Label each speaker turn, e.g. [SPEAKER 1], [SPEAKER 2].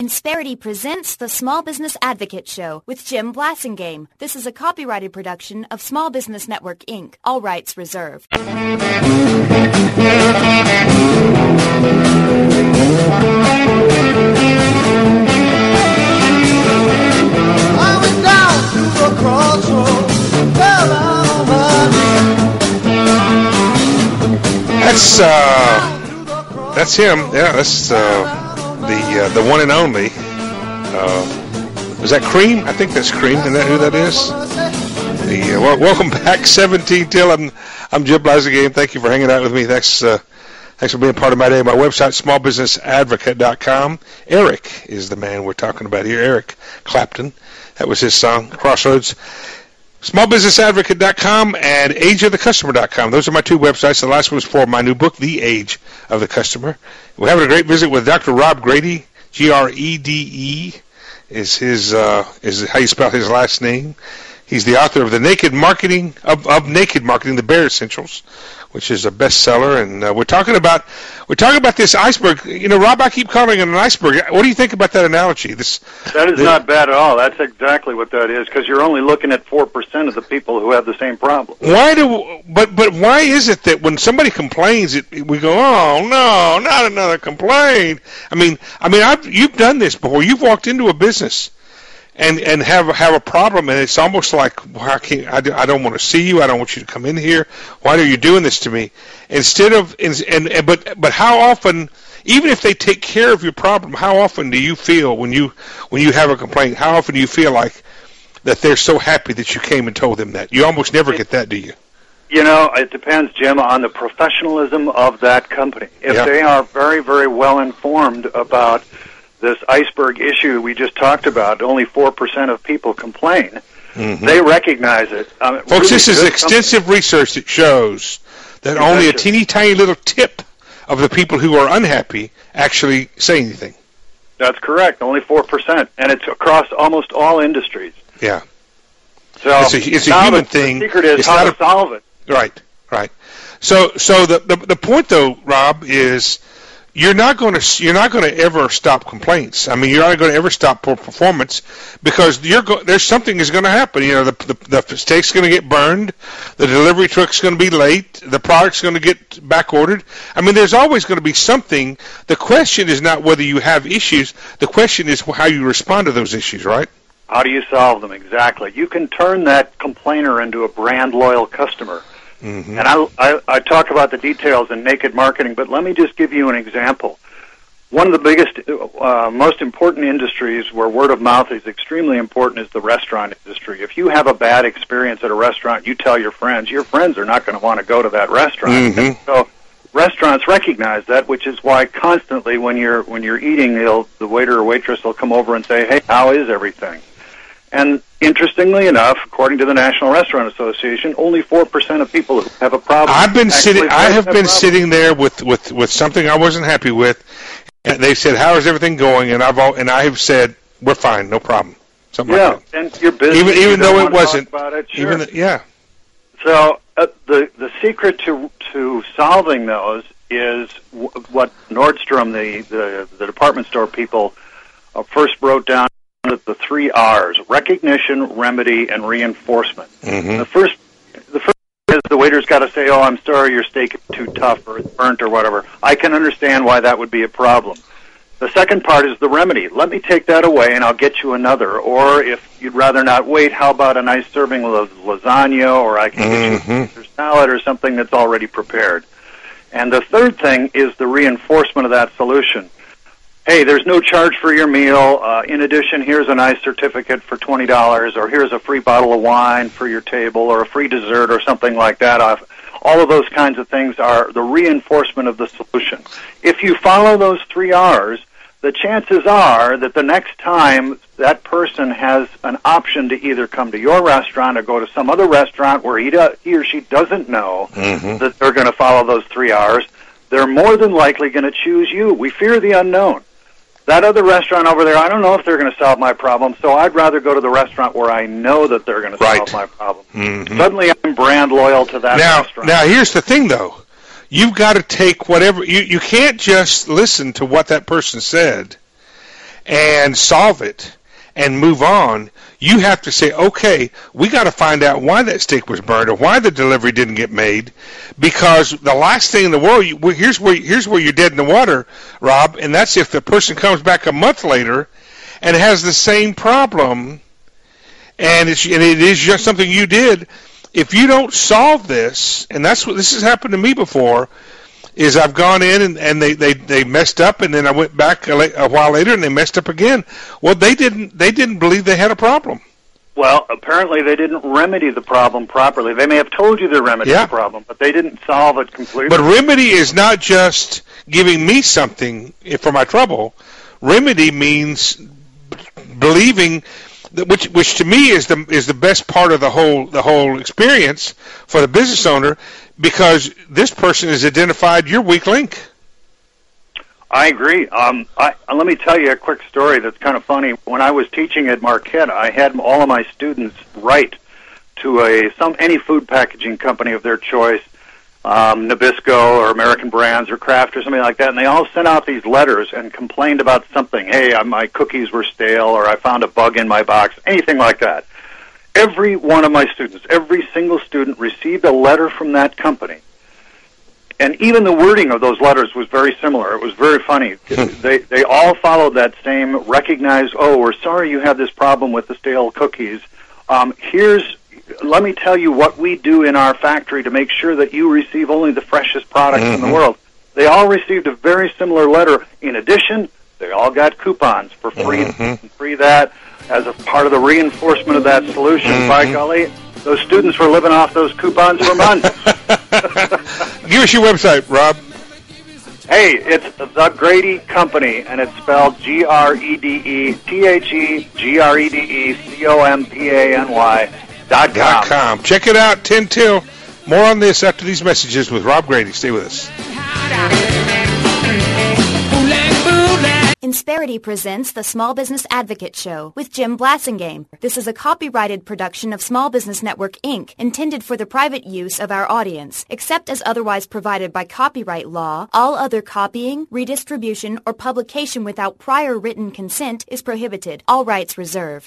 [SPEAKER 1] Insperity presents the Small Business Advocate Show with Jim Blasingame. This is a copyrighted production of Small Business Network, Inc. All rights reserved.
[SPEAKER 2] I went down to the crossroads, fell on my knees.
[SPEAKER 3] That's him. Yeah, that's the one and only. Was that Cream? I think that's Cream. Isn't that who that is? Welcome back, 17 till. I'm Jim Blasingame. Thank you for hanging out with me. Thanks for being part of my day. My website, smallbusinessadvocate.com. Eric is the man we're talking about here. Eric Clapton. That was his song, Crossroads. Smallbusinessadvocate.com and ageofthecustomer.com. Those are my two websites. The last one was for my new book, The Age of the Customer. We're having a great visit with Dr. Rob Grede. Grede is how you spell his last name. He's the author of Naked Marketing, The Bare Essentials, which is a bestseller. And we're talking about this iceberg. You know, Rob, I keep calling it an iceberg. What do you think about that analogy?
[SPEAKER 4] That is not bad at all. That's exactly what that is, because you're only looking at 4% of the people who have the same problem.
[SPEAKER 3] But why is it that when somebody complains, we go, oh no, not another complaint? I mean, you've done this before. You've walked into a business and have a problem, and it's almost like, I don't want to see you. I don't want you to come in here. Why are you doing this to me? But how often, even if they take care of your problem, how often do you feel when you have a complaint? How often do you feel like that they're so happy that you came and told them that? You almost never get that, do you?
[SPEAKER 4] You know, it depends, Jim, on the professionalism of that company. If they are very, very well informed about this iceberg issue we just talked about, only 4% of people complain. Mm-hmm. They recognize it.
[SPEAKER 3] Folks, really, this is extensive research that shows that only a teeny tiny little tip of the people who are unhappy actually say anything.
[SPEAKER 4] That's correct, only 4%, and it's across almost all industries.
[SPEAKER 3] Yeah.
[SPEAKER 4] So
[SPEAKER 3] it's a human thing.
[SPEAKER 4] The secret is how to solve it.
[SPEAKER 3] Right. So the point, though, Rob, is you're not going to ever stop complaints. I mean, you're not going to ever stop poor performance, because there's something is going to happen. You know, the steak's going to get burned, the delivery truck's going to be late, the product's going to get back ordered. I mean, there's always going to be something. The question is not whether you have issues. The question is how you respond to those issues, right?
[SPEAKER 4] How do you solve them? Exactly. You can turn that complainer into a brand loyal customer. Mm-hmm. And I talk about the details in Naked Marketing, but let me just give you an example. One of the biggest, most important industries where word of mouth is extremely important is the restaurant industry. If you have a bad experience at a restaurant, you tell your friends are not going to want to go to that restaurant. Mm-hmm. So restaurants recognize that, which is why constantly when you're eating, the waiter or waitress will come over and say, "Hey, how is everything?" And interestingly enough, according to the National Restaurant Association, only 4% of people who have a problem.
[SPEAKER 3] I have been sitting there with something I wasn't happy with, and they said, "How is everything going?" And I have said, "We're fine, no problem." Something like that.
[SPEAKER 4] And you're busy.
[SPEAKER 3] Even though it wasn't.
[SPEAKER 4] About it, sure.
[SPEAKER 3] So
[SPEAKER 4] the secret to solving those is what Nordstrom, the department store people, first wrote down. The 3 R's: recognition, remedy, and reinforcement. Mm-hmm. The first is the waiter's got to say, "Oh, I'm sorry, your steak is too tough or it's burnt or whatever." I can understand why that would be a problem. The second part is the remedy. Let me take that away and I'll get you another. Or if you'd rather not wait, how about a nice serving of lasagna, or I can get you a salad or something that's already prepared. And the third thing is the reinforcement of that solution. Hey, there's no charge for your meal. In addition, here's a nice certificate for $20, or here's a free bottle of wine for your table, or a free dessert, or something like that. All of those kinds of things are the reinforcement of the solution. If you follow those 3 R's, the chances are that the next time that person has an option to either come to your restaurant or go to some other restaurant where he or she doesn't know that they're going to follow those 3 R's, they're more than likely going to choose you. We fear the unknown. That other restaurant over there, I don't know if they're going to solve my problem, so I'd rather go to the restaurant where I know that they're going to solve my problem. Mm-hmm. Suddenly I'm brand loyal to that restaurant.
[SPEAKER 3] Now, here's the thing, though. You've got to take whatever... You can't just listen to what that person said and solve it and move on. You have to say, okay, we got to find out why that steak was burned or why the delivery didn't get made, because the last thing in the world, here's where you're dead in the water, Rob, and that's if the person comes back a month later and has the same problem, and it is just something you did. If you don't solve this, and this has happened to me before, is I've gone in and they messed up, and then I went back a while later and they messed up again. Well, they didn't believe they had a problem.
[SPEAKER 4] Well, apparently they didn't remedy the problem properly. They may have told you they remedied the problem, but they didn't solve it completely.
[SPEAKER 3] But remedy is not just giving me something for my trouble. Remedy means believing, which to me is the best part of the whole experience for the business owner, because this person has identified your weak link.
[SPEAKER 4] I agree. Let me tell you a quick story that's kind of funny. When I was teaching at Marquette, I had all of my students write to any food packaging company of their choice, Nabisco or American Brands or Kraft or something like that, and they all sent out these letters and complained about something. Hey, my cookies were stale, or I found a bug in my box, anything like that. Every one of my students, every single student received a letter from that company. And even the wording of those letters was very similar. It was very funny. They all followed that same recognize, oh, we're sorry you have this problem with the stale cookies. Let me tell you what we do in our factory to make sure that you receive only the freshest products in the world. They all received a very similar letter. In addition, they all got coupons for free, free that as a part of the reinforcement of that solution. By golly, those students were living off those coupons for months.
[SPEAKER 3] Give us your website, Rob.
[SPEAKER 4] Hey, it's The Grady Company, and it's spelled GredeCompany.com.
[SPEAKER 3] Check it out, 10 till. More on this after these messages with Rob Grady. Stay with us.
[SPEAKER 1] Insperity presents the Small Business Advocate Show with Jim Blasingame. This is a copyrighted production of Small Business Network, Inc., intended for the private use of our audience. Except as otherwise provided by copyright law, all other copying, redistribution, or publication without prior written consent is prohibited. All rights reserved.